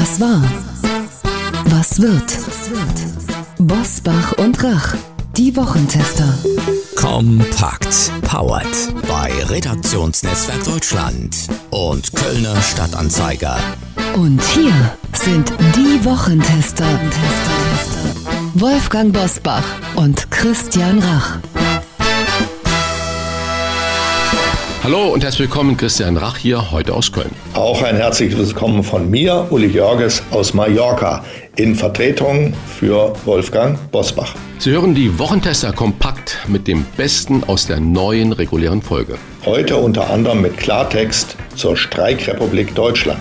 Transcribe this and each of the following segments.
Was war? Was wird? Bosbach und Rach, die Wochentester. Kompakt. Powered bei Redaktionsnetzwerk Deutschland und Kölner Stadtanzeiger. Und hier sind die Wochentester. Wolfgang Bosbach und Christian Rach. Hallo und herzlich willkommen, Christian Rach hier, heute aus Köln. Auch ein herzliches Willkommen von mir, Uli Jörges aus Mallorca, in Vertretung für Wolfgang Bosbach. Sie hören die Wochentester kompakt mit dem Besten aus der neuen regulären Folge. Heute unter anderem mit Klartext zur Streikrepublik Deutschland.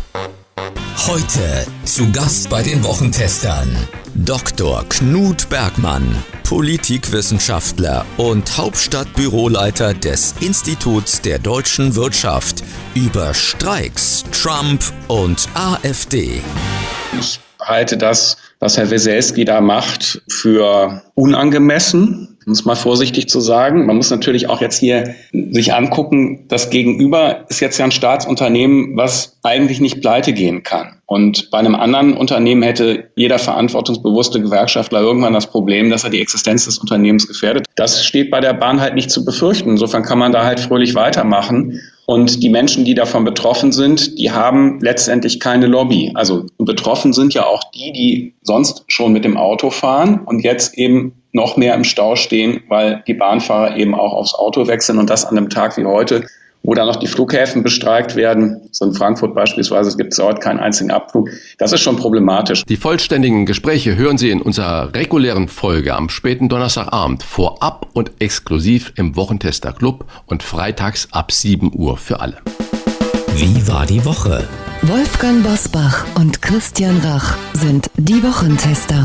Heute zu Gast bei den Wochentestern Dr. Knut Bergmann, Politikwissenschaftler und Hauptstadtbüroleiter des Instituts der deutschen Wirtschaft über Streiks, Trump und AfD. Ich halte das, was Herr Weselski da macht, für unangemessen, um es mal vorsichtig zu sagen. Man muss natürlich auch jetzt hier sich angucken, das Gegenüber ist jetzt ja ein Staatsunternehmen, was eigentlich nicht pleite gehen kann. Und bei einem anderen Unternehmen hätte jeder verantwortungsbewusste Gewerkschaftler irgendwann das Problem, dass er die Existenz des Unternehmens gefährdet. Das steht bei der Bahn halt nicht zu befürchten. Insofern kann man da halt fröhlich weitermachen. Und die Menschen, die davon betroffen sind, die haben letztendlich keine Lobby. Also betroffen sind ja auch die sonst schon mit dem Auto fahren und jetzt eben noch mehr im Stau stehen, weil die Bahnfahrer eben auch aufs Auto wechseln und das an einem Tag wie heute, wo dann noch die Flughäfen bestreikt werden. So in Frankfurt beispielsweise gibt es dort keinen einzigen Abflug. Das ist schon problematisch. Die vollständigen Gespräche hören Sie in unserer regulären Folge am späten Donnerstagabend vorab und exklusiv im Wochentester Club und freitags ab 7 Uhr für alle. Wie war die Woche? Wolfgang Bosbach und Christian Rach sind die Wochentester.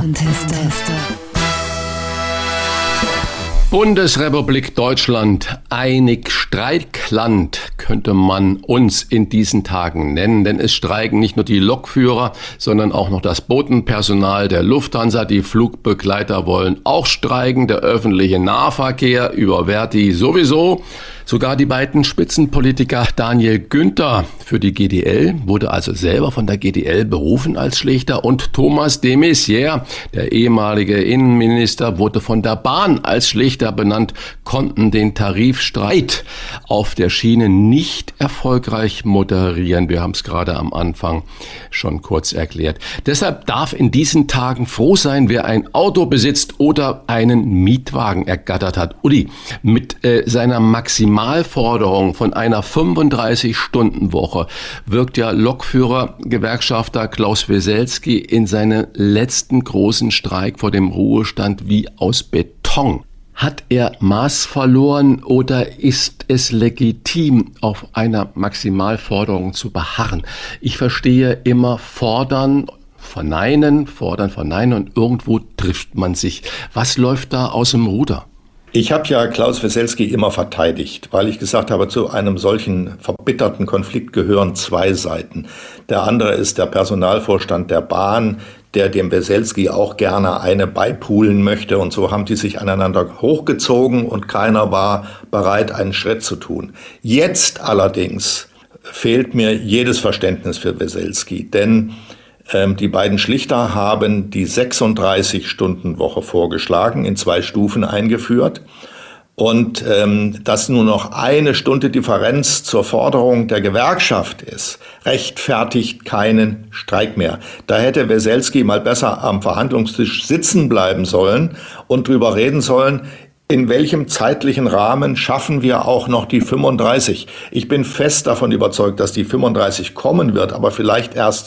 Bundesrepublik Deutschland, einig Streikland könnte man uns in diesen Tagen nennen, denn es streiken nicht nur die Lokführer, sondern auch noch das Botenpersonal der Lufthansa. Die Flugbegleiter wollen auch streiken, der öffentliche Nahverkehr über Verdi sowieso. Sogar die beiden Spitzenpolitiker Daniel Günther für die GDL wurde also selber von der GDL berufen als Schlichter und Thomas de Maizière, der ehemalige Innenminister, wurde von der Bahn als Schlichter benannt, konnten den Tarifstreit auf der Schiene nicht erfolgreich moderieren. Wir haben es gerade am Anfang schon kurz erklärt. Deshalb darf in diesen Tagen froh sein, wer ein Auto besitzt oder einen Mietwagen ergattert hat. Uli, mit seiner Maximalforderung von einer 35-Stunden-Woche wirkt ja Lokführer-Gewerkschafter Klaus Weselski in seinen letzten großen Streik vor dem Ruhestand wie aus Beton. Hat er Maß verloren oder ist es legitim, auf einer Maximalforderung zu beharren? Ich verstehe immer fordern, verneinen und irgendwo trifft man sich. Was läuft da aus dem Ruder? Ich habe ja Klaus Weselski immer verteidigt, weil ich gesagt habe, zu einem solchen verbitterten Konflikt gehören zwei Seiten. Der andere ist der Personalvorstand der Bahn, der dem Weselski auch gerne eine beipulen möchte. Und so haben die sich aneinander hochgezogen und keiner war bereit, einen Schritt zu tun. Jetzt allerdings fehlt mir jedes Verständnis für Weselski, denn die beiden Schlichter haben die 36-Stunden-Woche vorgeschlagen, in 2 Stufen eingeführt. Und dass nur noch 1 Stunde Differenz zur Forderung der Gewerkschaft ist, rechtfertigt keinen Streik mehr. Da hätte Weselski mal besser am Verhandlungstisch sitzen bleiben sollen und drüber reden sollen, in welchem zeitlichen Rahmen schaffen wir auch noch die 35? Ich bin fest davon überzeugt, dass die 35 kommen wird, aber vielleicht erst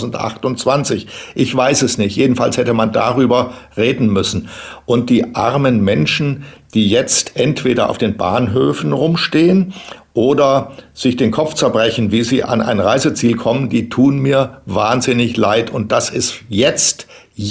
2028. Ich weiß es nicht. Jedenfalls hätte man darüber reden müssen. Und die armen Menschen, die jetzt entweder auf den Bahnhöfen rumstehen oder sich den Kopf zerbrechen, wie sie an ein Reiseziel kommen, die tun mir wahnsinnig leid. Und das ist jetzt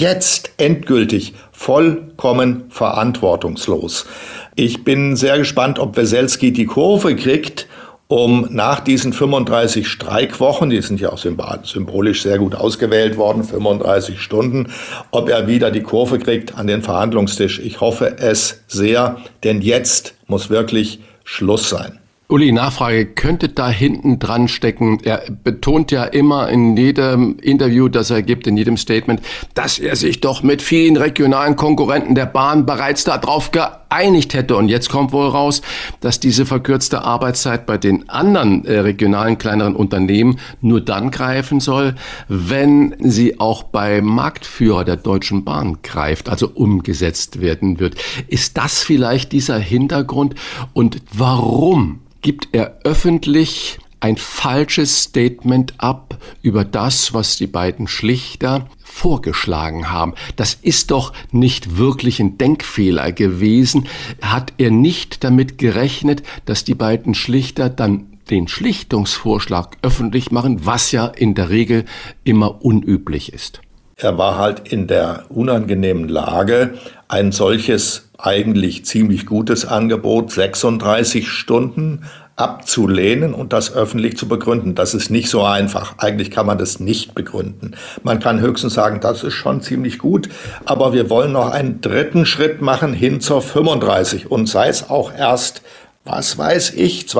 endgültig vollkommen verantwortungslos. Ich bin sehr gespannt, ob Weselski die Kurve kriegt, um nach diesen 35 Streikwochen, die sind ja auch symbolisch sehr gut ausgewählt worden, 35 Stunden, ob er wieder die Kurve kriegt an den Verhandlungstisch. Ich hoffe es sehr, denn jetzt muss wirklich Schluss sein. Uli, Nachfrage, könnte da hinten dran stecken, er betont ja immer in jedem Interview, das er gibt, in jedem Statement, dass er sich doch mit vielen regionalen Konkurrenten der Bahn bereits darauf geeinigt hätte. Und jetzt kommt wohl raus, dass diese verkürzte Arbeitszeit bei den anderen regionalen kleineren Unternehmen nur dann greifen soll, wenn sie auch bei Marktführer der Deutschen Bahn greift, also umgesetzt werden wird. Ist das vielleicht dieser Hintergrund? Und warum gibt er öffentlich ein falsches Statement ab über das, was die beiden Schlichter vorgeschlagen haben? Das ist doch nicht wirklich ein Denkfehler gewesen. Hat er nicht damit gerechnet, dass die beiden Schlichter dann den Schlichtungsvorschlag öffentlich machen, was ja in der Regel immer unüblich ist? Er war halt in der unangenehmen Lage, ein solches eigentlich ziemlich gutes Angebot, 36 Stunden abzulehnen und das öffentlich zu begründen. Das ist nicht so einfach. Eigentlich kann man das nicht begründen. Man kann höchstens sagen, das ist schon ziemlich gut, aber wir wollen noch einen dritten Schritt machen hin zur 35 und sei es auch erst, was weiß ich,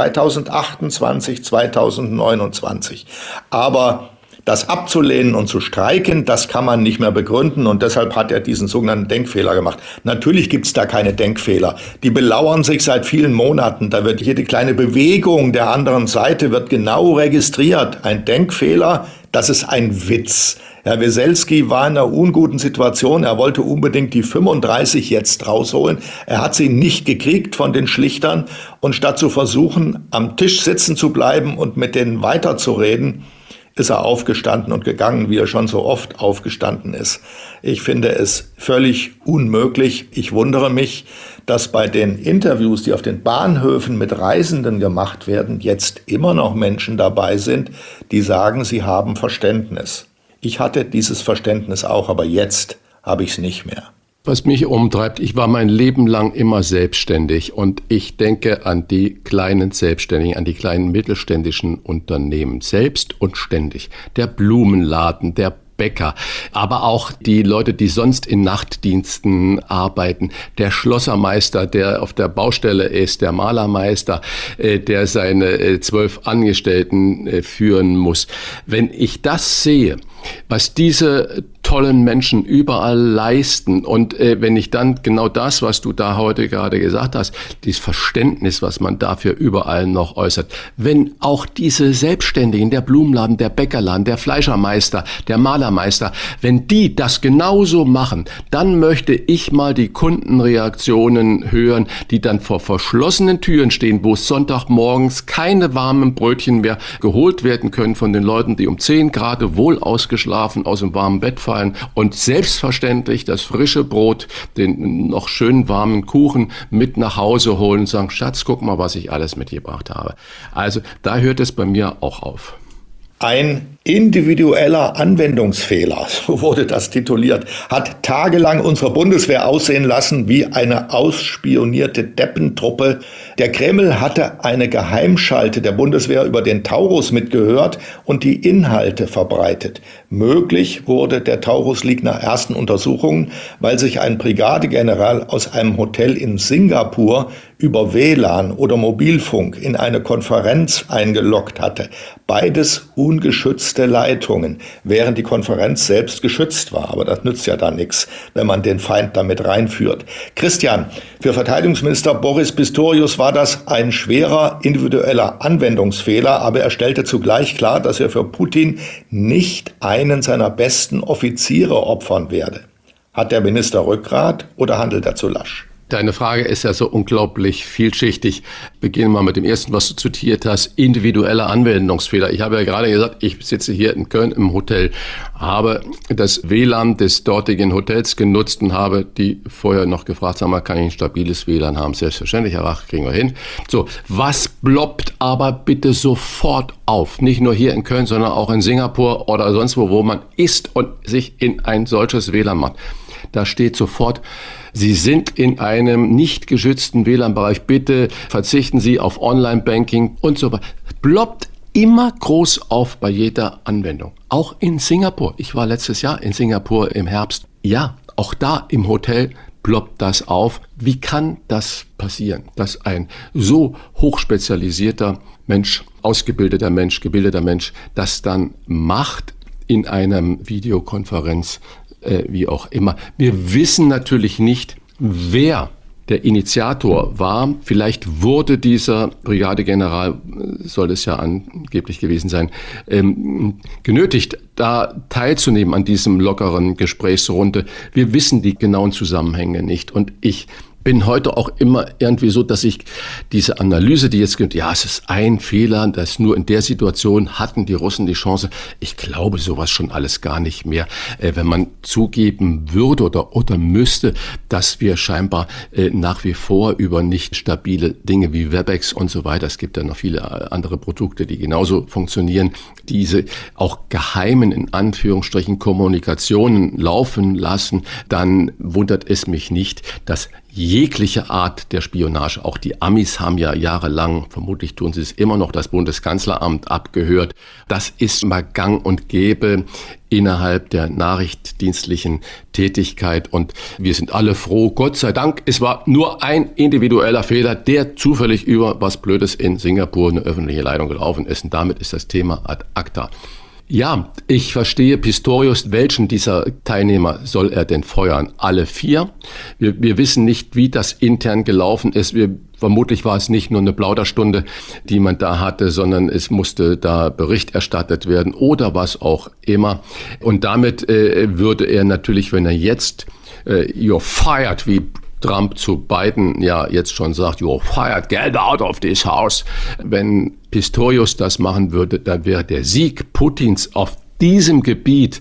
2028, 2029. Aber das abzulehnen und zu streiken, das kann man nicht mehr begründen und deshalb hat er diesen sogenannten Denkfehler gemacht. Natürlich gibt es da keine Denkfehler. Die belauern sich seit vielen Monaten. Da wird jede kleine Bewegung der anderen Seite wird genau registriert. Ein Denkfehler, das ist ein Witz. Herr Weselski war in einer unguten Situation. Er wollte unbedingt die 35 jetzt rausholen. Er hat sie nicht gekriegt von den Schlichtern und statt zu versuchen, am Tisch sitzen zu bleiben und mit denen weiterzureden, ist er aufgestanden und gegangen, wie er schon so oft aufgestanden ist. Ich finde es völlig unmöglich. Ich wundere mich, dass bei den Interviews, die auf den Bahnhöfen mit Reisenden gemacht werden, jetzt immer noch Menschen dabei sind, die sagen, sie haben Verständnis. Ich hatte dieses Verständnis auch, aber jetzt habe ich es nicht mehr. Was mich umtreibt, ich war mein Leben lang immer selbstständig und ich denke an die kleinen Selbstständigen, an die kleinen mittelständischen Unternehmen, selbst und ständig. Der Blumenladen, der Bäcker, aber auch die Leute, die sonst in Nachtdiensten arbeiten, der Schlossermeister, der auf der Baustelle ist, der Malermeister, der seine 12 Angestellten führen muss. Wenn ich das sehe, was diese tollen Menschen überall leisten und wenn ich dann genau das, was du da heute gerade gesagt hast, dieses Verständnis, was man dafür überall noch äußert, wenn auch diese Selbstständigen, der Blumenladen, der Bäckerladen, der Fleischermeister, der Malermeister, wenn die das genauso machen, dann möchte ich mal die Kundenreaktionen hören, die dann vor verschlossenen Türen stehen, wo Sonntagmorgens keine warmen Brötchen mehr geholt werden können von den Leuten, die um 10 Grad wohl ausgeschlafen aus dem warmen Bett fallen und selbstverständlich das frische Brot, den noch schönen warmen Kuchen mit nach Hause holen und sagen, Schatz, guck mal, was ich alles mitgebracht habe. Also da hört es bei mir auch auf. Ein individueller Anwendungsfehler, so wurde das tituliert, hat tagelang unsere Bundeswehr aussehen lassen wie eine ausspionierte Deppentruppe. Der Kreml hatte eine Geheimschalte der Bundeswehr über den Taurus mitgehört und die Inhalte verbreitet. Möglich wurde der Taurus-Leak nach ersten Untersuchungen, weil sich ein Brigadegeneral aus einem Hotel in Singapur über WLAN oder Mobilfunk in eine Konferenz eingeloggt hatte. Beides ungeschützte Leitungen, während die Konferenz selbst geschützt war. Aber das nützt ja dann nichts, wenn man den Feind damit reinführt. Christian, für Verteidigungsminister Boris Pistorius war das ein schwerer individueller Anwendungsfehler, aber er stellte zugleich klar, dass er für Putin nicht einen seiner besten Offiziere opfern werde. Hat der Minister Rückgrat oder handelt er zu lasch? Deine Frage ist ja so unglaublich vielschichtig. Beginnen wir mit dem ersten, was du zitiert hast, individueller Anwendungsfehler. Ich habe ja gerade gesagt, ich sitze hier in Köln im Hotel, habe das WLAN des dortigen Hotels genutzt und habe die vorher noch gefragt, sag mal, kann ich ein stabiles WLAN haben? Selbstverständlich, Herr Rach, kriegen wir hin. So, was ploppt aber bitte sofort auf? Nicht nur hier in Köln, sondern auch in Singapur oder sonst wo man ist und sich in ein solches WLAN macht. Da steht sofort, Sie sind in einem nicht geschützten WLAN-Bereich. Bitte verzichten Sie auf Online-Banking und so weiter. Ploppt immer groß auf bei jeder Anwendung. Auch in Singapur. Ich war letztes Jahr in Singapur im Herbst. Ja, auch da im Hotel ploppt das auf. Wie kann das passieren, dass ein so hochspezialisierter Mensch, ausgebildeter Mensch, gebildeter Mensch, das dann macht in einer Videokonferenz, wie auch immer. Wir wissen natürlich nicht, wer der Initiator war. Vielleicht wurde dieser Brigadegeneral, soll es ja angeblich gewesen sein, genötigt, da teilzunehmen an diesem lockeren Gesprächsrunde. Wir wissen die genauen Zusammenhänge nicht. Und ich bin heute auch immer irgendwie so, dass ich diese Analyse, die jetzt gibt, ja, es ist ein Fehler, dass nur in der Situation hatten die Russen die Chance. Ich glaube sowas schon alles gar nicht mehr. Wenn man zugeben würde oder müsste, dass wir scheinbar nach wie vor über nicht stabile Dinge wie Webex und so weiter, es gibt ja noch viele andere Produkte, die genauso funktionieren, diese auch geheimen, in Anführungsstrichen, Kommunikationen laufen lassen, dann wundert es mich nicht, dass jegliche Art der Spionage, auch die Amis haben ja jahrelang, vermutlich tun sie es immer noch, das Bundeskanzleramt abgehört. Das ist mal gang und gäbe innerhalb der nachrichtendienstlichen Tätigkeit und wir sind alle froh, Gott sei Dank, es war nur ein individueller Fehler, der zufällig über was Blödes in Singapur eine öffentliche Leitung gelaufen ist und damit ist das Thema ad acta. Ja, ich verstehe Pistorius. Welchen dieser Teilnehmer soll er denn feuern? Alle 4? Wir wissen nicht, wie das intern gelaufen ist. Vermutlich war es nicht nur eine Plauderstunde, die man da hatte, sondern es musste da Bericht erstattet werden oder was auch immer. Und damit würde er natürlich, wenn er jetzt you're fired, wie Trump zu Biden ja jetzt schon sagt, you're fired, get out of this house. Wenn Pistorius das machen würde, dann wäre der Sieg Putins auf diesem Gebiet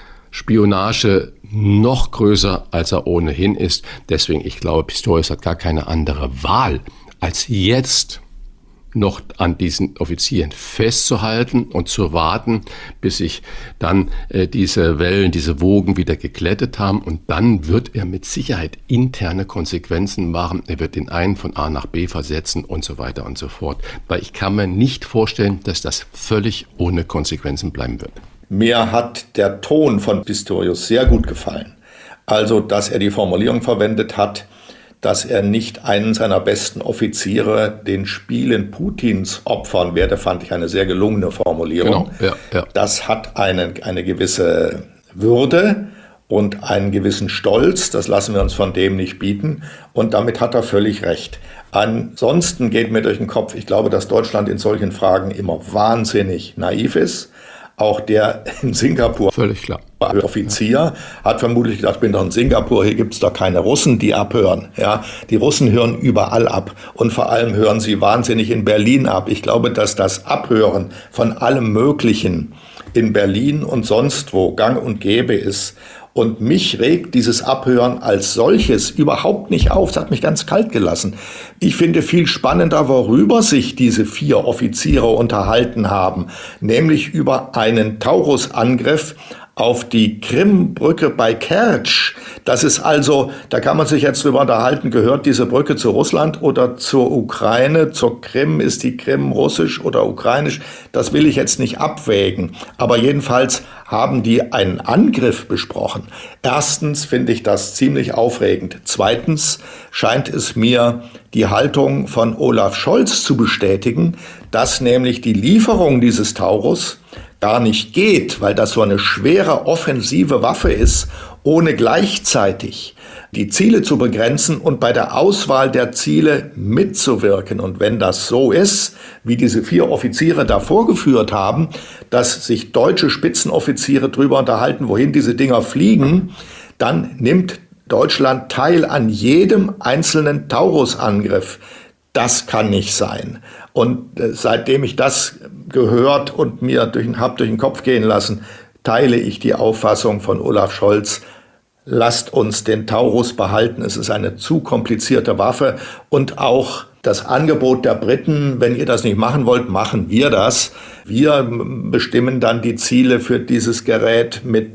Spionage noch größer, als er ohnehin ist. Deswegen, ich glaube, Pistorius hat gar keine andere Wahl, als jetzt noch an diesen Offizieren festzuhalten und zu warten, bis sich dann diese Wellen, diese Wogen wieder geglättet haben. Und dann wird er mit Sicherheit interne Konsequenzen machen. Er wird den einen von A nach B versetzen und so weiter und so fort. Weil ich kann mir nicht vorstellen, dass das völlig ohne Konsequenzen bleiben wird. Mir hat der Ton von Pistorius sehr gut gefallen. Also, dass er die Formulierung verwendet hat, dass er nicht einen seiner besten Offiziere den Spielen Putins opfern werde, fand ich eine sehr gelungene Formulierung. Genau, ja. Das hat eine gewisse Würde und einen gewissen Stolz, das lassen wir uns von dem nicht bieten und damit hat er völlig recht. Ansonsten geht mir durch den Kopf, ich glaube, dass Deutschland in solchen Fragen immer wahnsinnig naiv ist. Auch der in Singapur, völlig klar, Offizier hat vermutlich gedacht, ich bin doch in Singapur, hier gibt es doch keine Russen, die abhören. Ja, die Russen hören überall ab und vor allem hören sie wahnsinnig in Berlin ab. Ich glaube, dass das Abhören von allem Möglichen in Berlin und sonst wo gang und gäbe ist. Und mich regt dieses Abhören als solches überhaupt nicht auf. Das hat mich ganz kalt gelassen. Ich finde viel spannender, worüber sich diese 4 Offiziere unterhalten haben, nämlich über einen Taurus-Angriff auf die Krimbrücke bei Kertsch. Das ist also, da kann man sich jetzt drüber unterhalten, gehört diese Brücke zu Russland oder zur Ukraine? Zur Krim, ist die Krim russisch oder ukrainisch? Das will ich jetzt nicht abwägen. Aber jedenfalls haben die einen Angriff besprochen. Erstens finde ich das ziemlich aufregend. Zweitens scheint es mir die Haltung von Olaf Scholz zu bestätigen, dass nämlich die Lieferung dieses Taurus gar nicht geht, weil das so eine schwere offensive Waffe ist, ohne gleichzeitig die Ziele zu begrenzen und bei der Auswahl der Ziele mitzuwirken. Und wenn das so ist, wie diese 4 Offiziere da vorgeführt haben, dass sich deutsche Spitzenoffiziere drüber unterhalten, wohin diese Dinger fliegen, dann nimmt Deutschland teil an jedem einzelnen Taurus-Angriff. Das kann nicht sein. Und seitdem ich das gehört und mir durch den Kopf gehen lassen, teile ich die Auffassung von Olaf Scholz, lasst uns den Taurus behalten. Es ist eine zu komplizierte Waffe und auch das Angebot der Briten, wenn ihr das nicht machen wollt, machen wir das. Wir bestimmen dann die Ziele für dieses Gerät mit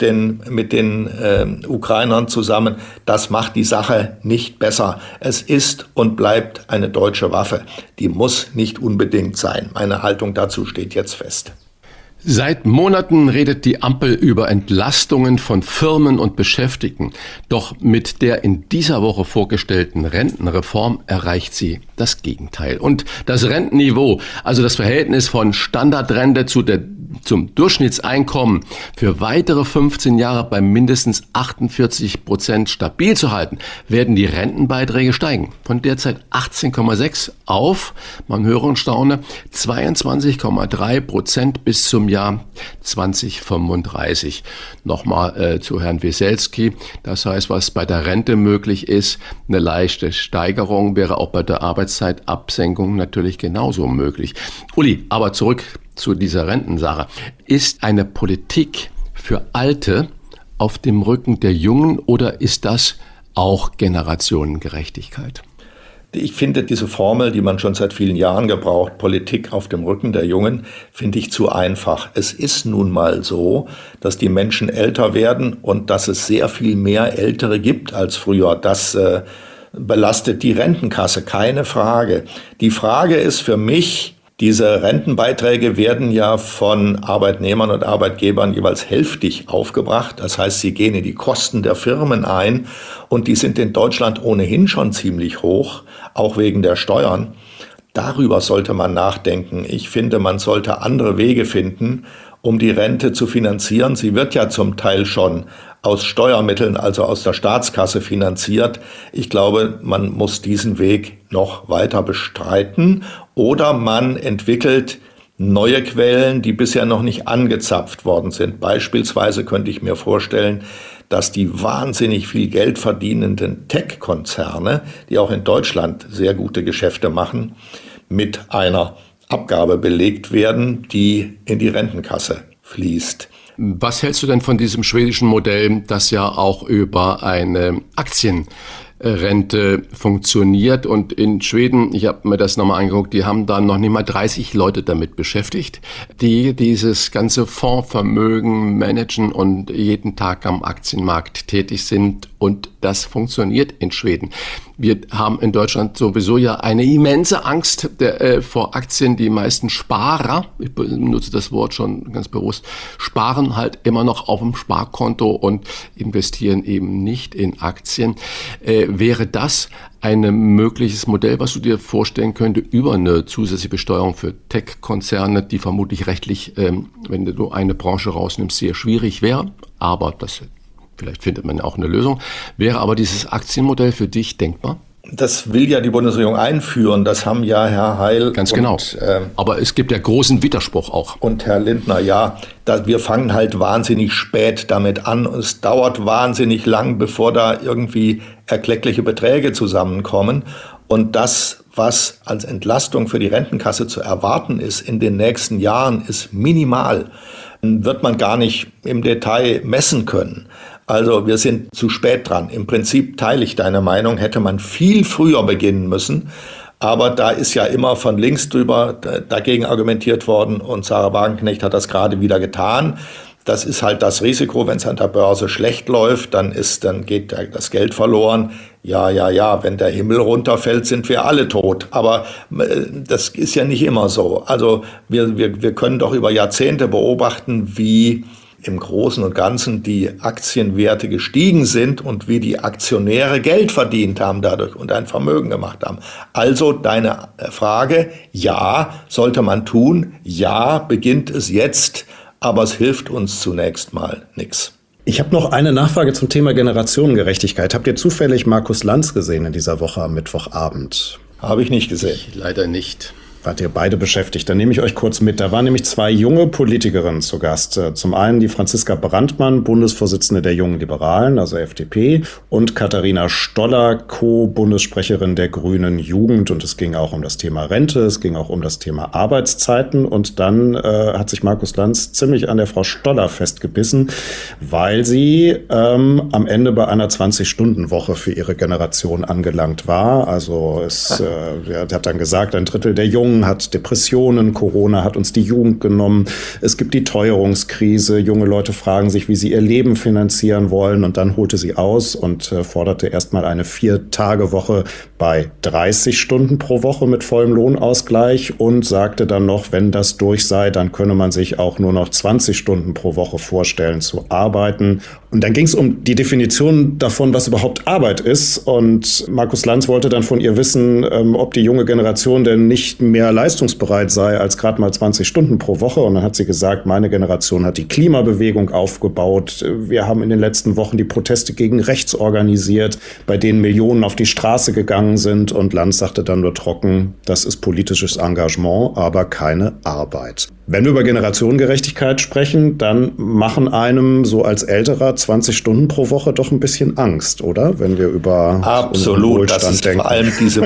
den Ukrainern zusammen. Das macht die Sache nicht besser. Es ist und bleibt eine deutsche Waffe. Die muss nicht unbedingt sein. Meine Haltung dazu steht jetzt fest. Seit Monaten redet die Ampel über Entlastungen von Firmen und Beschäftigten. Doch mit der in dieser Woche vorgestellten Rentenreform erreicht sie das Gegenteil. Und das Rentenniveau, also das Verhältnis von Standardrente zum Durchschnittseinkommen für weitere 15 Jahre bei mindestens 48% stabil zu halten, werden die Rentenbeiträge steigen. Von derzeit 18,6 auf, man höre und staune, 22,3% bis zum Jahr 2035. Nochmal zu Herrn Weselski. Das heißt, was bei der Rente möglich ist, eine leichte Steigerung wäre auch bei der Arbeitszeitabsenkung natürlich genauso möglich. Uli, aber zurück zu dieser Rentensache. Ist eine Politik für Alte auf dem Rücken der Jungen oder ist das auch Generationengerechtigkeit? Ich finde diese Formel, die man schon seit vielen Jahren gebraucht, Politik auf dem Rücken der Jungen, finde ich zu einfach. Es ist nun mal so, dass die Menschen älter werden und dass es sehr viel mehr Ältere gibt als früher. Das belastet die Rentenkasse, keine Frage. Die Frage ist für mich, diese Rentenbeiträge werden ja von Arbeitnehmern und Arbeitgebern jeweils hälftig aufgebracht. Das heißt, sie gehen in die Kosten der Firmen ein und die sind in Deutschland ohnehin schon ziemlich hoch, auch wegen der Steuern. Darüber sollte man nachdenken. Ich finde, man sollte andere Wege finden, um die Rente zu finanzieren. Sie wird ja zum Teil schon aus Steuermitteln, also aus der Staatskasse finanziert. Ich glaube, man muss diesen Weg noch weiter bestreiten oder man entwickelt neue Quellen, die bisher noch nicht angezapft worden sind. Beispielsweise könnte ich mir vorstellen, dass die wahnsinnig viel Geld verdienenden Tech-Konzerne, die auch in Deutschland sehr gute Geschäfte machen, mit einer Abgabe belegt werden, die in die Rentenkasse fließt. Was hältst du denn von diesem schwedischen Modell, das ja auch über eine Aktienrente funktioniert? Und in Schweden, ich habe mir das nochmal angeguckt, die haben da noch nicht mal 30 Leute damit beschäftigt, die dieses ganze Fondsvermögen managen und jeden Tag am Aktienmarkt tätig sind. Und das funktioniert in Schweden. Wir haben in Deutschland sowieso ja eine immense Angst vor Aktien. Die meisten Sparer, ich benutze das Wort schon ganz bewusst, sparen halt immer noch auf dem Sparkonto und investieren eben nicht in Aktien. Wäre das ein mögliches Modell, was du dir vorstellen könnte, über eine zusätzliche Besteuerung für Tech-Konzerne, die vermutlich rechtlich, wenn du eine Branche rausnimmst, sehr schwierig wäre, aber vielleicht findet man auch eine Lösung. Wäre aber dieses Aktienmodell für dich denkbar? Das will ja die Bundesregierung einführen. Das haben ja Herr Heil ganz genau. Aber es gibt ja großen Widerspruch auch. Und Herr Lindner, ja, wir fangen halt wahnsinnig spät damit an. Es dauert wahnsinnig lang, bevor da irgendwie erkleckliche Beträge zusammenkommen. Und das, was als Entlastung für die Rentenkasse zu erwarten ist in den nächsten Jahren, ist minimal. Wird man gar nicht im Detail messen können. Also wir sind zu spät dran. Im Prinzip teile ich deine Meinung, hätte man viel früher beginnen müssen. Aber da ist ja immer von links drüber dagegen argumentiert worden und Sarah Wagenknecht hat das gerade wieder getan. Das ist halt das Risiko, wenn es an der Börse schlecht läuft, dann geht das Geld verloren. Ja, wenn der Himmel runterfällt, sind wir alle tot. Aber das ist ja nicht immer so. Also wir können doch über Jahrzehnte beobachten, wie im Großen und Ganzen die Aktienwerte gestiegen sind und wie die Aktionäre Geld verdient haben dadurch und ein Vermögen gemacht haben. Also deine Frage, ja, sollte man tun, ja, beginnt es jetzt, aber es hilft uns zunächst mal nichts. Ich habe noch eine Nachfrage zum Thema Generationengerechtigkeit. Habt ihr zufällig Markus Lanz gesehen in dieser Woche am Mittwochabend? Habe ich nicht gesehen. Ich leider nicht. Wart ihr beide beschäftigt? Dann nehme ich euch kurz mit. Da waren nämlich zwei junge Politikerinnen zu Gast. Zum einen die Franziska Brandmann, Bundesvorsitzende der Jungen Liberalen, also FDP, und Katharina Stoller, Co-Bundessprecherin der Grünen Jugend. Und es ging auch um das Thema Rente, es ging auch um das Thema Arbeitszeiten. Und dann hat sich Markus Lanz ziemlich an der Frau Stoller festgebissen, weil sie am Ende bei einer 20-Stunden-Woche für ihre Generation angelangt war. Also er hat dann gesagt, ein Drittel der Jungen Jungen hat Depressionen, Corona hat uns die Jugend genommen, es gibt die Teuerungskrise, junge Leute fragen sich, wie sie ihr Leben finanzieren wollen und dann holte sie aus und forderte erstmal eine 4-Tage-Woche bei 30 Stunden pro Woche mit vollem Lohnausgleich und sagte dann noch, wenn das durch sei, dann könne man sich auch nur noch 20 Stunden pro Woche vorstellen zu arbeiten. Und dann ging es um die Definition davon, was überhaupt Arbeit ist. Und Markus Lanz wollte dann von ihr wissen, ob die junge Generation denn nicht mehr leistungsbereit sei als gerade mal 20 Stunden pro Woche. Und dann hat sie gesagt, meine Generation hat die Klimabewegung aufgebaut. Wir haben in den letzten Wochen die Proteste gegen rechts organisiert, bei denen Millionen auf die Straße gegangen sind. Und Lanz sagte dann nur trocken, das ist politisches Engagement, aber keine Arbeit. Wenn wir über Generationengerechtigkeit sprechen, dann machen einem so als Älterer 20 Stunden pro Woche doch ein bisschen Angst, oder? Wenn wir über absolut, Wohlstand das ist denken. Vor allem diese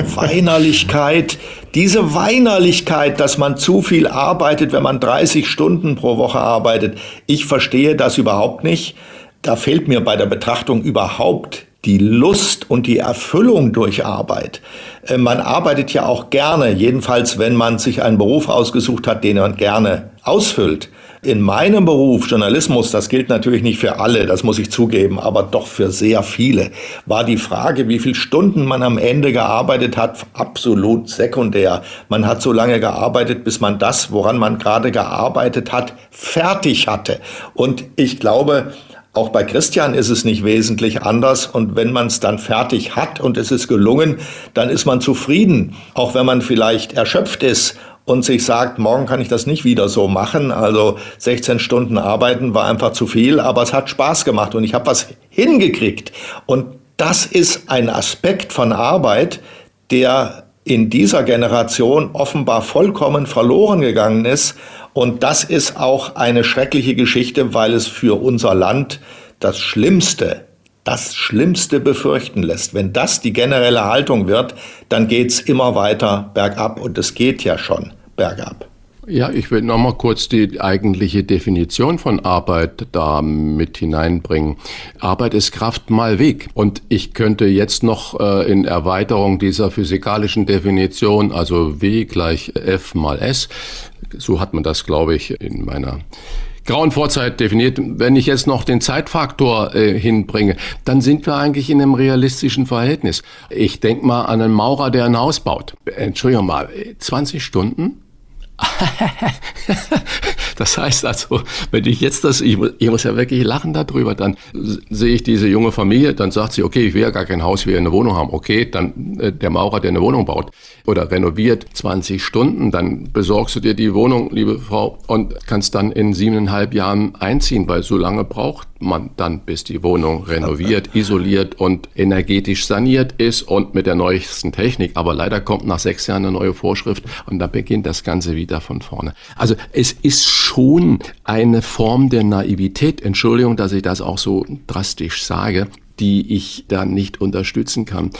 Weinerlichkeit, dass man zu viel arbeitet, wenn man 30 Stunden pro Woche arbeitet. Ich verstehe das überhaupt nicht. Da fehlt mir bei der Betrachtung überhaupt die Lust und die Erfüllung durch Arbeit. Man arbeitet ja auch gerne, jedenfalls wenn man sich einen Beruf ausgesucht hat, den man gerne ausfüllt. In meinem Beruf, Journalismus, das gilt natürlich nicht für alle, das muss ich zugeben, aber doch für sehr viele, war die Frage, wie viele Stunden man am Ende gearbeitet hat, absolut sekundär. Man hat so lange gearbeitet, bis man das, woran man gerade gearbeitet hat, fertig hatte. Und ich glaube, auch bei Christian ist es nicht wesentlich anders und wenn man es dann fertig hat und es ist gelungen, dann ist man zufrieden, auch wenn man vielleicht erschöpft ist und sich sagt, morgen kann ich das nicht wieder so machen, also 16 Stunden arbeiten war einfach zu viel, aber es hat Spaß gemacht und ich habe was hingekriegt und das ist ein Aspekt von Arbeit, der in dieser Generation offenbar vollkommen verloren gegangen ist. Und das ist auch eine schreckliche Geschichte, weil es für unser Land das Schlimmste befürchten lässt. Wenn das die generelle Haltung wird, dann geht's immer weiter bergab und es geht ja schon bergab. Ja, ich will noch mal kurz die eigentliche Definition von Arbeit da mit hineinbringen. Arbeit ist Kraft mal Weg. Und ich könnte jetzt noch in Erweiterung dieser physikalischen Definition, also W gleich F mal S, so hat man das, glaube ich, in meiner grauen Vorzeit definiert. Wenn ich jetzt noch den Zeitfaktor hinbringe, dann sind wir eigentlich in einem realistischen Verhältnis. Ich denke mal an einen Maurer, der ein Haus baut. Entschuldigung mal, 20 Stunden? Das heißt also, wenn ich jetzt ich muss ja wirklich lachen darüber, dann sehe ich diese junge Familie, dann sagt sie, okay, ich will ja gar kein Haus, ich will eine Wohnung haben. Okay, dann der Maurer, der eine Wohnung baut oder renoviert, 20 Stunden, dann besorgst du dir die Wohnung, liebe Frau, und kannst dann in 7,5 Jahren einziehen, weil so lange braucht man dann, bis die Wohnung renoviert, isoliert und energetisch saniert ist und mit der neuesten Technik. Aber leider kommt nach 6 Jahren eine neue Vorschrift und dann beginnt das Ganze wieder von vorne. Also es ist schon eine Form der Naivität, Entschuldigung, dass ich das auch so drastisch sage, die ich da nicht unterstützen kann,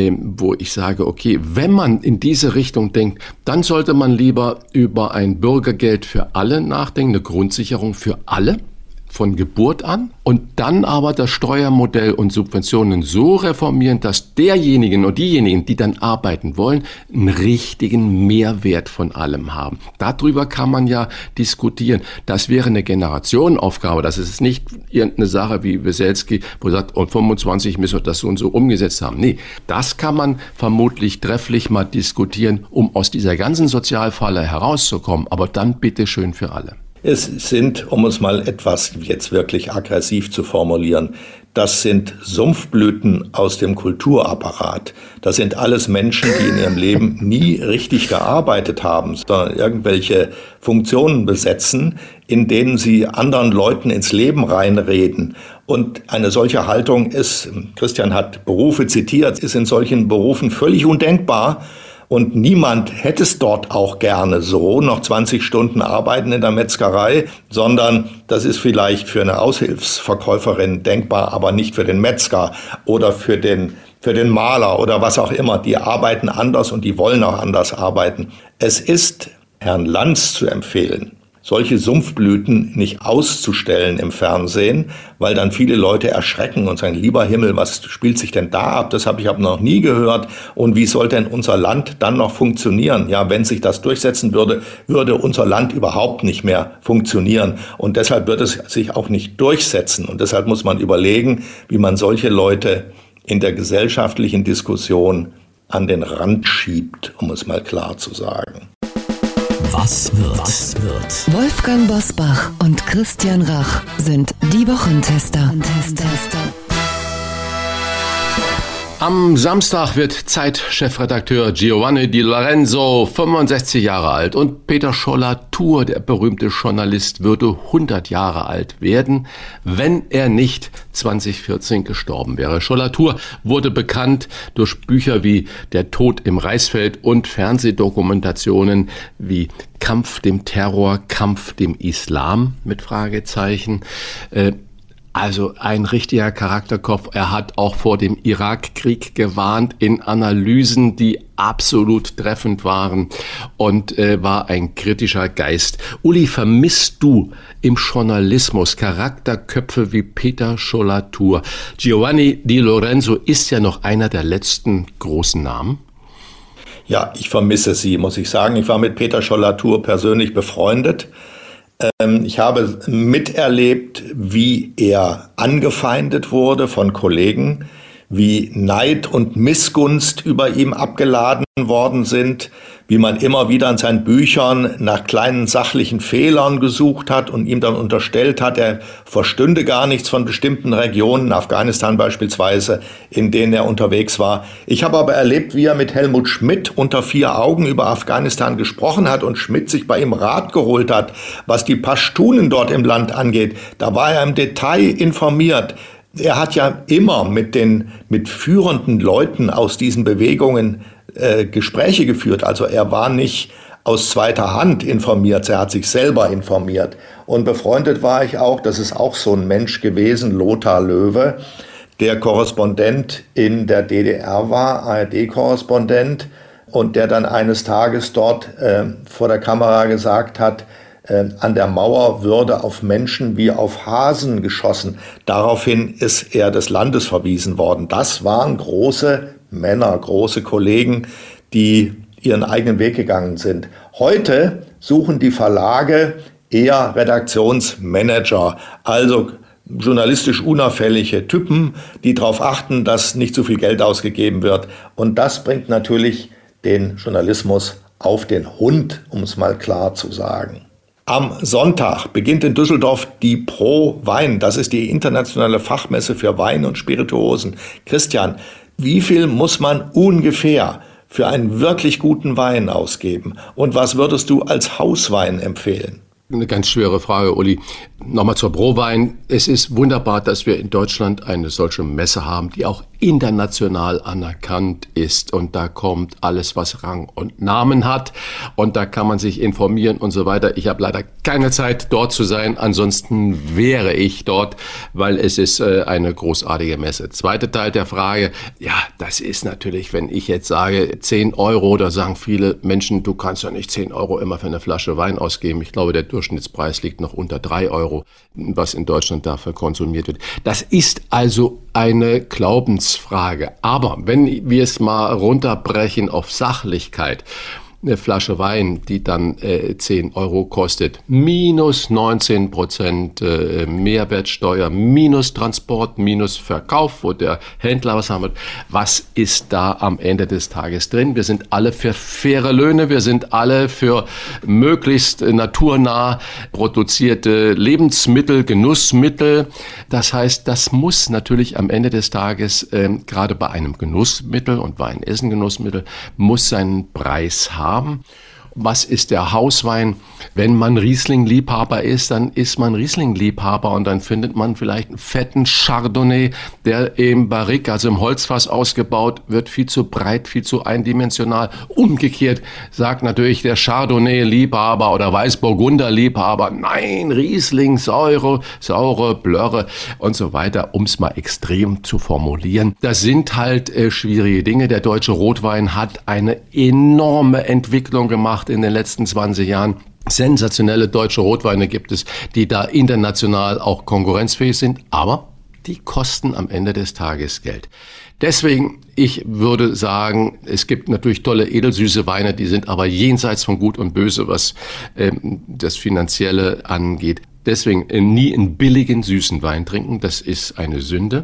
wo ich sage, okay, wenn man in diese Richtung denkt, dann sollte man lieber über ein Bürgergeld für alle nachdenken, eine Grundsicherung für alle, von Geburt an und dann aber das Steuermodell und Subventionen so reformieren, dass derjenigen und diejenigen, die dann arbeiten wollen, einen richtigen Mehrwert von allem haben. Darüber kann man ja diskutieren. Das wäre eine Generationenaufgabe. Das ist nicht irgendeine Sache wie Weselski, wo sagt, und 25 müssen wir das so und so umgesetzt haben. Nee, das kann man vermutlich trefflich mal diskutieren, um aus dieser ganzen Sozialfalle herauszukommen. Aber dann bitte schön für alle. Es sind, um es mal etwas jetzt wirklich aggressiv zu formulieren, das sind Sumpfblüten aus dem Kulturapparat. Das sind alles Menschen, die in ihrem Leben nie richtig gearbeitet haben, sondern irgendwelche Funktionen besetzen, in denen sie anderen Leuten ins Leben reinreden. Und eine solche Haltung ist, Christian hat Berufe zitiert, ist in solchen Berufen völlig undenkbar. Und niemand hätte es dort auch gerne so, noch 20 Stunden arbeiten in der Metzgerei, sondern das ist vielleicht für eine Aushilfsverkäuferin denkbar, aber nicht für den Metzger oder für den Maler oder was auch immer. Die arbeiten anders und die wollen auch anders arbeiten. Es ist Herrn Lanz zu empfehlen, solche Sumpfblüten nicht auszustellen im Fernsehen, weil dann viele Leute erschrecken und sagen, lieber Himmel, was spielt sich denn da ab? Das habe ich aber noch nie gehört. Und wie soll denn unser Land dann noch funktionieren? Ja, wenn sich das durchsetzen würde, würde unser Land überhaupt nicht mehr funktionieren. Und deshalb wird es sich auch nicht durchsetzen. Und deshalb muss man überlegen, wie man solche Leute in der gesellschaftlichen Diskussion an den Rand schiebt, um es mal klar zu sagen. Was wird? Wolfgang Bosbach und Christian Rach sind die Wochentester. Am Samstag wird Zeit-Chefredakteur Giovanni Di Lorenzo 65 Jahre alt und Peter Scholler-Thur, der berühmte Journalist, würde 100 Jahre alt werden, wenn er nicht 2014 gestorben wäre. Scholler-Thur wurde bekannt durch Bücher wie Der Tod im Reisfeld und Fernsehdokumentationen wie Kampf dem Terror, Kampf dem Islam mit Fragezeichen. Also ein richtiger Charakterkopf. Er hat auch vor dem Irakkrieg gewarnt in Analysen, die absolut treffend waren und war ein kritischer Geist. Uli, vermisst du im Journalismus Charakterköpfe wie Peter Scholler-Thur? Giovanni Di Lorenzo ist ja noch einer der letzten großen Namen. Ja, ich vermisse sie, muss ich sagen. Ich war mit Peter Scholler-Thur persönlich befreundet. Ich habe miterlebt, wie er angefeindet wurde von Kollegen, wie Neid und Missgunst über ihm abgeladen worden sind, wie man immer wieder in seinen Büchern nach kleinen sachlichen Fehlern gesucht hat und ihm dann unterstellt hat, er verstünde gar nichts von bestimmten Regionen, Afghanistan beispielsweise, in denen er unterwegs war. Ich habe aber erlebt, wie er mit Helmut Schmidt unter 4 Augen über Afghanistan gesprochen hat und Schmidt sich bei ihm Rat geholt hat, was die Pashtunen dort im Land angeht. Da war er im Detail informiert. Er hat ja immer mit führenden Leuten aus diesen Bewegungen Gespräche geführt. Also er war nicht aus zweiter Hand informiert, er hat sich selber informiert. Und befreundet war ich auch, das ist auch so ein Mensch gewesen, Lothar Löwe, der Korrespondent in der DDR war, ARD-Korrespondent, und der dann eines Tages dort vor der Kamera gesagt hat, an der Mauer würde auf Menschen wie auf Hasen geschossen. Daraufhin ist er des Landes verwiesen worden. Das waren große Männer, große Kollegen, die ihren eigenen Weg gegangen sind. Heute suchen die Verlage eher Redaktionsmanager, also journalistisch unauffällige Typen, die darauf achten, dass nicht zu viel Geld ausgegeben wird. Und das bringt natürlich den Journalismus auf den Hund, um es mal klar zu sagen. Am Sonntag beginnt in Düsseldorf die Pro Wein. Das ist die internationale Fachmesse für Wein und Spirituosen. Christian, wie viel muss man ungefähr für einen wirklich guten Wein ausgeben? Und was würdest du als Hauswein empfehlen? Eine ganz schwere Frage, Uli. Nochmal zur Prowein. Es ist wunderbar, dass wir in Deutschland eine solche Messe haben, die auch international anerkannt ist. Und da kommt alles, was Rang und Namen hat. Und da kann man sich informieren und so weiter. Ich habe leider keine Zeit, dort zu sein. Ansonsten wäre ich dort, weil es ist eine großartige Messe. Zweiter Teil der Frage. Ja, das ist natürlich, wenn ich jetzt sage 10 Euro, da sagen viele Menschen, du kannst ja nicht 10 Euro immer für eine Flasche Wein ausgeben. Ich glaube, der Durchschnittspreis liegt noch unter 3 Euro, was in Deutschland dafür konsumiert wird. Das ist also eine Glaubensfrage. Aber wenn wir es mal runterbrechen auf Sachlichkeit, eine Flasche Wein, die dann 10 Euro kostet, minus 19% Mehrwertsteuer, minus Transport, minus Verkauf, wo der Händler was haben wird. Was ist da am Ende des Tages drin? Wir sind alle für faire Löhne, wir sind alle für möglichst naturnah produzierte Lebensmittel, Genussmittel. Das heißt, das muss natürlich am Ende des Tages, gerade bei einem Genussmittel, und Wein ist ein Genussmittel, muss seinen Preis haben. Was ist der Hauswein? Wenn man Riesling-Liebhaber ist, dann ist man Riesling-Liebhaber und dann findet man vielleicht einen fetten Chardonnay, der im Barrique, also im Holzfass ausgebaut wird, viel zu breit, viel zu eindimensional. Umgekehrt sagt natürlich der Chardonnay-Liebhaber oder Weißburgunder-Liebhaber, nein, Riesling, saure Blöre und so weiter, um es mal extrem zu formulieren. Das sind halt schwierige Dinge. Der deutsche Rotwein hat eine enorme Entwicklung gemacht in den letzten 20 Jahren. sensationelle deutsche Rotweine gibt es, die da international auch konkurrenzfähig sind, aber die kosten am Ende des Tages Geld. Deswegen, ich würde sagen, es gibt natürlich tolle edelsüße Weine, die sind aber jenseits von Gut und Böse, was das Finanzielle angeht. Deswegen nie einen billigen süßen Wein trinken, das ist eine Sünde.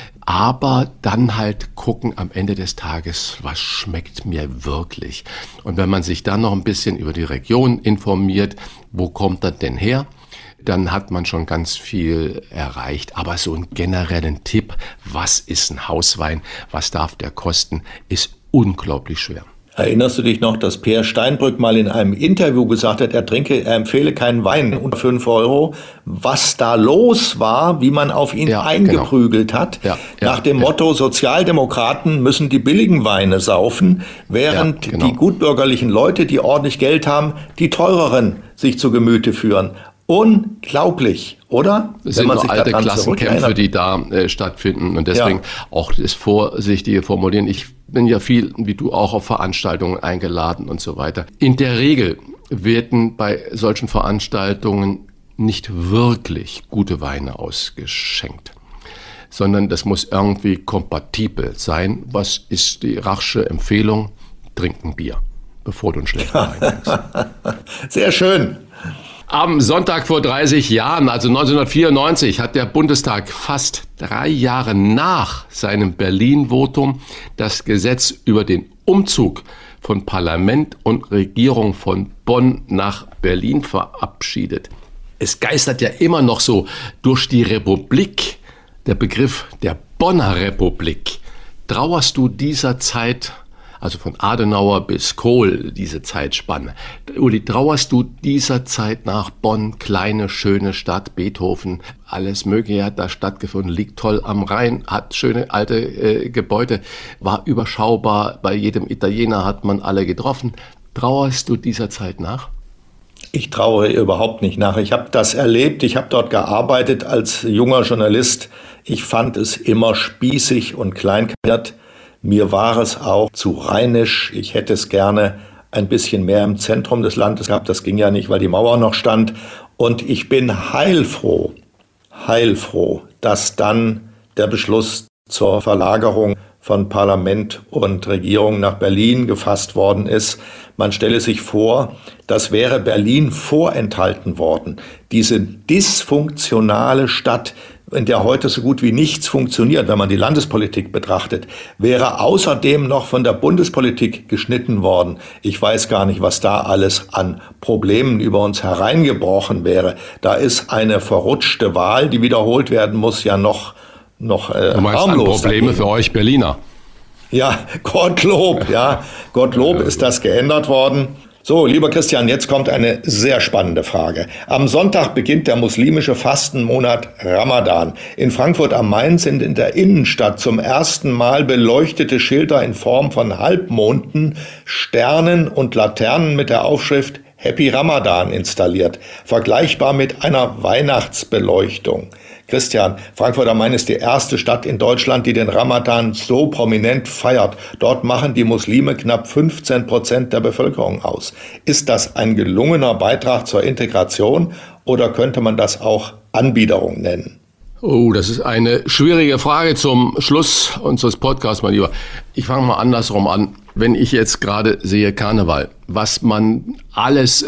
Aber dann halt gucken am Ende des Tages, was schmeckt mir wirklich. Und wenn man sich dann noch ein bisschen über die Region informiert, wo kommt das denn her, dann hat man schon ganz viel erreicht. Aber so einen generellen Tipp, was ist ein Hauswein, was darf der kosten, ist unglaublich schwer. Erinnerst du dich noch, dass Peer Steinbrück mal in einem Interview gesagt hat, er empfehle keinen Wein unter 5 €, was da los war, wie man auf ihn eingeprügelt hat, nach dem Motto, Sozialdemokraten müssen die billigen Weine saufen, während die gutbürgerlichen Leute, die ordentlich Geld haben, die teureren sich zu Gemüte führen. Unglaublich, oder? Es sind nur alte Klassenkämpfe, die da stattfinden und deswegen auch das vorsichtige Formulieren. Ich bin ja viel, wie du auch, auf Veranstaltungen eingeladen und so weiter. In der Regel werden bei solchen Veranstaltungen nicht wirklich gute Weine ausgeschenkt, sondern das muss irgendwie kompatibel sein. Was ist die Rachsche Empfehlung? Trink ein Bier, bevor du einen schlechten Wein trinkst. Sehr schön. Am Sonntag vor 30 Jahren, also 1994, hat der Bundestag fast 3 Jahre nach seinem Berlin-Votum das Gesetz über den Umzug von Parlament und Regierung von Bonn nach Berlin verabschiedet. Es geistert ja immer noch so durch die Republik der Begriff der Bonner Republik. Trauerst du dieser Zeit, also von Adenauer bis Kohl, diese Zeitspanne. Uli, trauerst du dieser Zeit nach Bonn, kleine, schöne Stadt, Beethoven, alles Mögliche hat da stattgefunden, liegt toll am Rhein, hat schöne alte Gebäude, war überschaubar, bei jedem Italiener hat man alle getroffen. Trauerst du dieser Zeit nach? Ich trauere überhaupt nicht nach. Ich habe das erlebt, ich habe dort gearbeitet als junger Journalist. Ich fand es immer spießig und kleinkariert. Mir war es auch zu rheinisch. Ich hätte es gerne ein bisschen mehr im Zentrum des Landes gehabt. Das ging ja nicht, weil die Mauer noch stand. Und ich bin heilfroh, dass dann der Beschluss zur Verlagerung von Parlament und Regierung nach Berlin gefasst worden ist. Man stelle sich vor, das wäre Berlin vorenthalten worden. Diese dysfunktionale Stadt, in der heute so gut wie nichts funktioniert, wenn man die Landespolitik betrachtet, wäre außerdem noch von der Bundespolitik geschnitten worden. Ich weiß gar nicht, was da alles an Problemen über uns hereingebrochen wäre. Da ist eine verrutschte Wahl, die wiederholt werden muss, ja noch du meinst harmlos. Probleme dagegen. Für euch Berliner? Ja, Gottlob, ist das geändert worden. So, lieber Christian, jetzt kommt eine sehr spannende Frage. Am Sonntag beginnt der muslimische Fastenmonat Ramadan. In Frankfurt am Main sind in der Innenstadt zum ersten Mal beleuchtete Schilder in Form von Halbmonden, Sternen und Laternen mit der Aufschrift Happy Ramadan installiert, vergleichbar mit einer Weihnachtsbeleuchtung. Christian, Frankfurt am Main ist die erste Stadt in Deutschland, die den Ramadan so prominent feiert. Dort machen die Muslime knapp 15% der Bevölkerung aus. Ist das ein gelungener Beitrag zur Integration oder könnte man das auch Anbiederung nennen? Oh, das ist eine schwierige Frage zum Schluss unseres Podcasts, mein Lieber. Ich fange mal andersrum an. Wenn ich jetzt gerade sehe Karneval, was man alles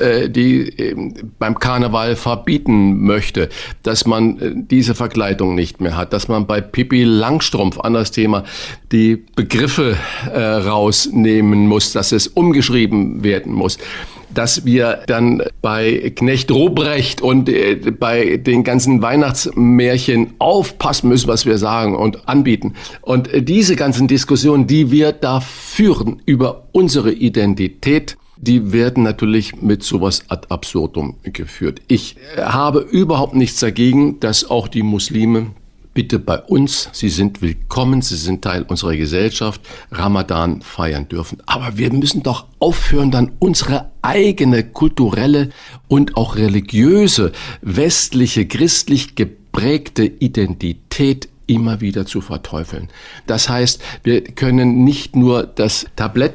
beim Karneval verbieten möchte, dass man diese Verkleidung nicht mehr hat, dass man bei Pippi Langstrumpf, anderes Thema, die Begriffe rausnehmen muss, dass es umgeschrieben werden muss, dass wir dann bei Knecht Ruprecht und bei den ganzen Weihnachtsmärchen aufpassen müssen, was wir sagen und anbieten. Und diese ganzen Diskussionen, die wir da führen über unsere Identität, die werden natürlich mit sowas ad absurdum geführt. Ich habe überhaupt nichts dagegen, dass auch die Muslime bitte bei uns, sie sind willkommen, sie sind Teil unserer Gesellschaft, Ramadan feiern dürfen. Aber wir müssen doch aufhören, dann unsere eigene kulturelle und auch religiöse, westliche, christlich geprägte Identität immer wieder zu verteufeln. Das heißt, wir können nicht nur das Tablett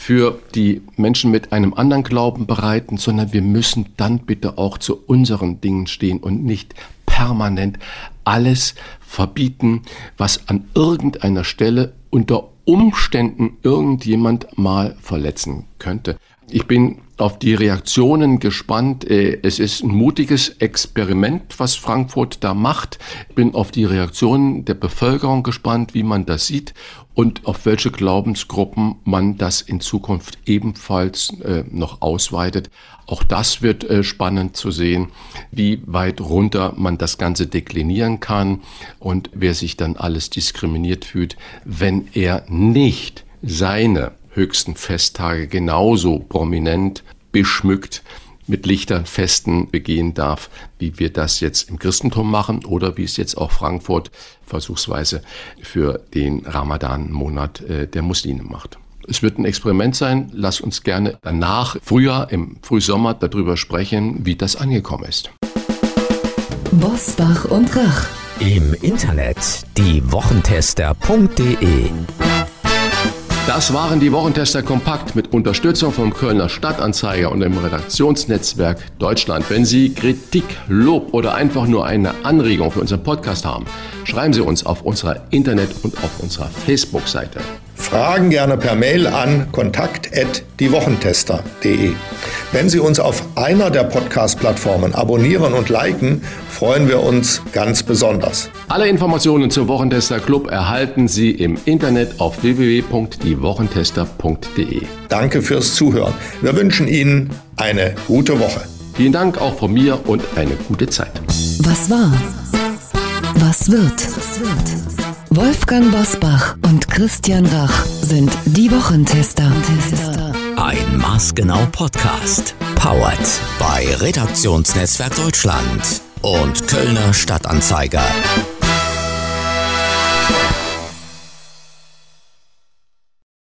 für die Menschen mit einem anderen Glauben bereiten, sondern wir müssen dann bitte auch zu unseren Dingen stehen und nicht permanent alles verbieten, was an irgendeiner Stelle unter Umständen irgendjemand mal verletzen könnte. Ich bin auf die Reaktionen gespannt. Es ist ein mutiges Experiment, was Frankfurt da macht. Ich bin auf die Reaktionen der Bevölkerung gespannt, wie man das sieht und auf welche Glaubensgruppen man das in Zukunft ebenfalls noch ausweitet. Auch das wird spannend zu sehen, wie weit runter man das Ganze deklinieren kann und wer sich dann alles diskriminiert fühlt, wenn er nicht seine höchsten Festtage genauso prominent beschmückt mit Lichterfesten begehen darf, wie wir das jetzt im Christentum machen oder wie es jetzt auch Frankfurt versuchsweise für den Ramadan-Monat der Muslime macht. Es wird ein Experiment sein. Lass uns gerne danach, im Frühsommer, darüber sprechen, wie das angekommen ist. Bosbach und Rach. Im Internet diewochentester.de. Das waren die Wochentester kompakt mit Unterstützung vom Kölner Stadtanzeiger und dem Redaktionsnetzwerk Deutschland. Wenn Sie Kritik, Lob oder einfach nur eine Anregung für unseren Podcast haben, schreiben Sie uns auf unserer Internet- und auf unserer Facebook-Seite. Fragen gerne per Mail an kontakt@diewochentester.de. Wenn Sie uns auf einer der Podcast-Plattformen abonnieren und liken, freuen wir uns ganz besonders. Alle Informationen zum Wochentester Club erhalten Sie im Internet auf www.diewochentester.de. Danke fürs Zuhören. Wir wünschen Ihnen eine gute Woche. Vielen Dank auch von mir und eine gute Zeit. Was war? Was wird? Wolfgang Bosbach und Christian Rach sind die Wochentester. Ein Maßgenau Podcast. Powered bei Redaktionsnetzwerk Deutschland und Kölner Stadtanzeiger.